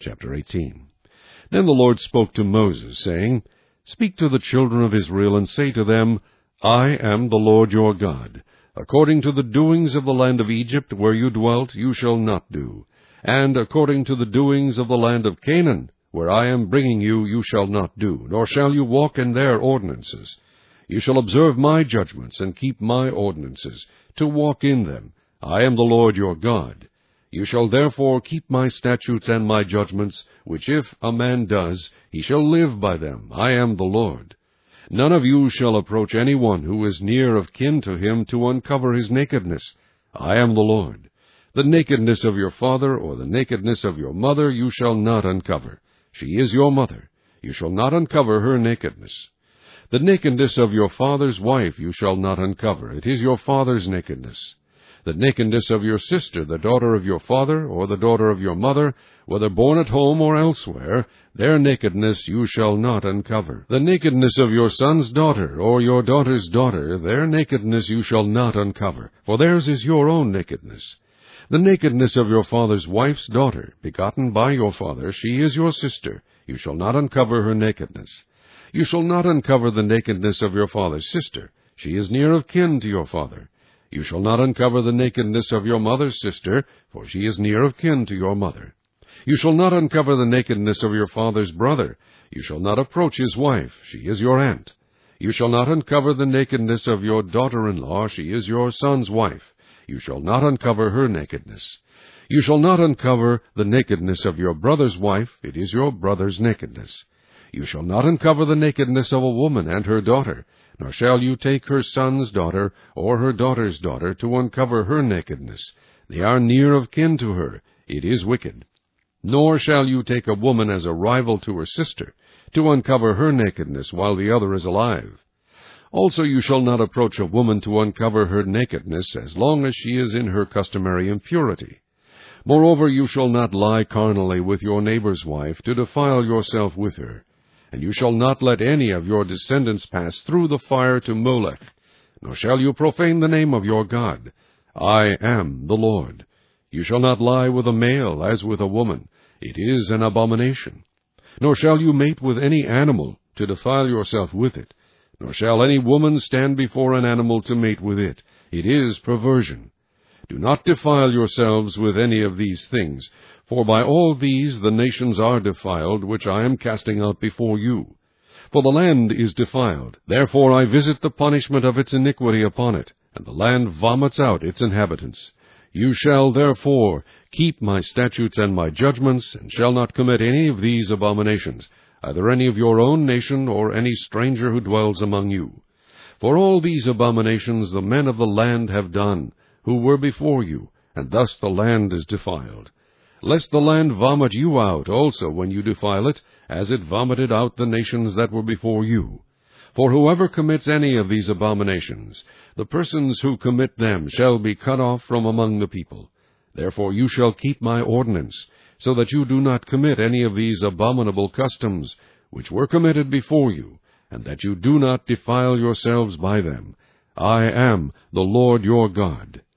Chapter 18. Then the Lord spoke to Moses, saying, Speak to the children of Israel, and say to them, I am the Lord your God. According to the doings of the land of Egypt, where you dwelt, you shall not do. And according to the doings of the land of Canaan, where I am bringing you, you shall not do, nor shall you walk in their ordinances. You shall observe my judgments, and keep my ordinances, to walk in them. I am the Lord your God. You shall therefore keep my statutes and my judgments, which if a man does, he shall live by them. I am the Lord. None of you shall approach any one who is near of kin to him to uncover his nakedness. I am the Lord. The nakedness of your father or the nakedness of your mother you shall not uncover. She is your mother. You shall not uncover her nakedness. The nakedness of your father's wife you shall not uncover. It is your father's nakedness. The nakedness of your sister, the daughter of your father, or the daughter of your mother, whether born at home or elsewhere, their nakedness you shall not uncover. The nakedness of your son's daughter, or your daughter's daughter, their nakedness you shall not uncover, for theirs is your own nakedness. The nakedness of your father's wife's daughter, begotten by your father, she is your sister. You shall not uncover her nakedness. You shall not uncover the nakedness of your father's sister. She is near of kin to your father. You shall not uncover the nakedness of your mother's sister, for she is near of kin to your mother. You shall not uncover the nakedness of your father's brother. You shall not approach his wife. She is your aunt. You shall not uncover the nakedness of your daughter-in-law. She is your son's wife. You shall not uncover her nakedness. You shall not uncover the nakedness of your brother's wife. It is your brother's nakedness. You shall not uncover the nakedness of a woman and her daughter, nor shall you take her son's daughter or her daughter's daughter to uncover her nakedness. They are near of kin to her. It is wicked. Nor shall you take a woman as a rival to her sister, to uncover her nakedness while the other is alive. Also you shall not approach a woman to uncover her nakedness, as long as she is in her customary impurity. Moreover, you shall not lie carnally with your neighbor's wife, to defile yourself with her. And you shall not let any of your descendants pass through the fire to Molech, nor shall you profane the name of your God. I am the Lord. You shall not lie with a male as with a woman. It is an abomination. Nor shall you mate with any animal, to defile yourself with it. Nor shall any woman stand before an animal to mate with it. It is perversion. Do not defile yourselves with any of these things, for by all these the nations are defiled, which I am casting out before you. For the land is defiled. Therefore I visit the punishment of its iniquity upon it, and the land vomits out its inhabitants. You shall therefore keep my statutes and my judgments, and shall not commit any of these abominations, either any of your own nation, or any stranger who dwells among you. For all these abominations the men of the land have done, who were before you, and thus the land is defiled. Lest the land vomit you out also when you defile it, as it vomited out the nations that were before you. For whoever commits any of these abominations, the persons who commit them shall be cut off from among the people. Therefore you shall keep my ordinance, so that you do not commit any of these abominable customs, which were committed before you, and that you do not defile yourselves by them. I am the Lord your God.